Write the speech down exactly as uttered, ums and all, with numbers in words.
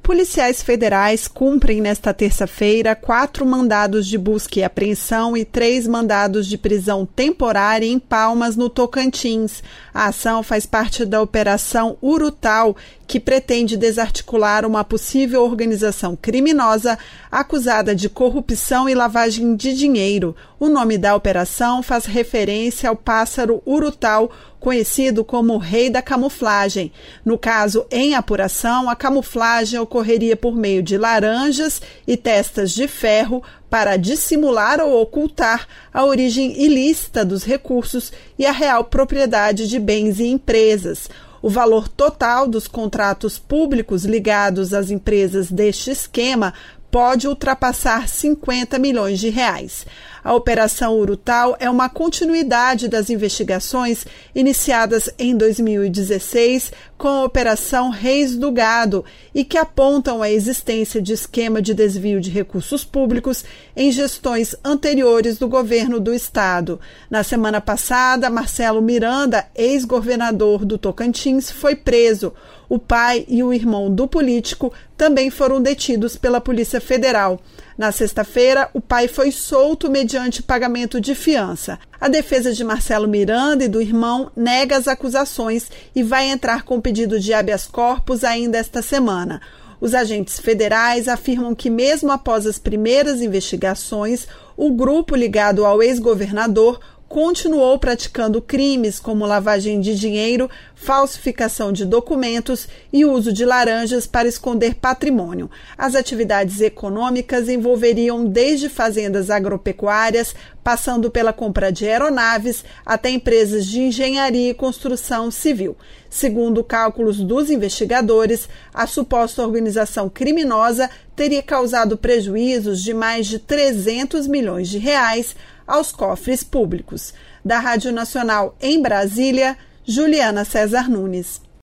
Policiais federais cumprem nesta terça-feira quatro mandados de busca e apreensão e três mandados de prisão temporária em Palmas, no Tocantins. A ação faz parte da Operação Urutau, que pretende desarticular uma possível organização criminosa acusada de corrupção e lavagem de dinheiro. O nome da operação faz referência ao pássaro urutau, conhecido como o rei da camuflagem. No caso, em apuração, a camuflagem ocorreria por meio de laranjas e testas de ferro para dissimular ou ocultar a origem ilícita dos recursos e a real propriedade de bens e empresas. O valor total dos contratos públicos ligados às empresas deste esquema pode ultrapassar cinquenta milhões de reais. A Operação Urutau é uma continuidade das investigações iniciadas em dois mil e dezesseis com a Operação Reis do Gado e que apontam a existência de esquema de desvio de recursos públicos em gestões anteriores do governo do estado. Na semana passada, Marcelo Miranda, ex-governador do Tocantins, foi preso. O pai e o irmão do político também foram detidos pela Polícia Federal. Na sexta-feira, o pai foi solto mediante pagamento de fiança. A defesa de Marcelo Miranda e do irmão nega as acusações e vai entrar com pedido de habeas corpus ainda esta semana. Os agentes federais afirmam que, mesmo após as primeiras investigações, o grupo ligado ao ex-governador continuou praticando crimes como lavagem de dinheiro, falsificação de documentos e uso de laranjas para esconder patrimônio. As atividades econômicas envolveriam desde fazendas agropecuárias, passando pela compra de aeronaves, até empresas de engenharia e construção civil. Segundo cálculos dos investigadores, a suposta organização criminosa teria causado prejuízos de mais de trezentos milhões de reais aos cofres públicos. Da Rádio Nacional em Brasília, Juliana César Nunes.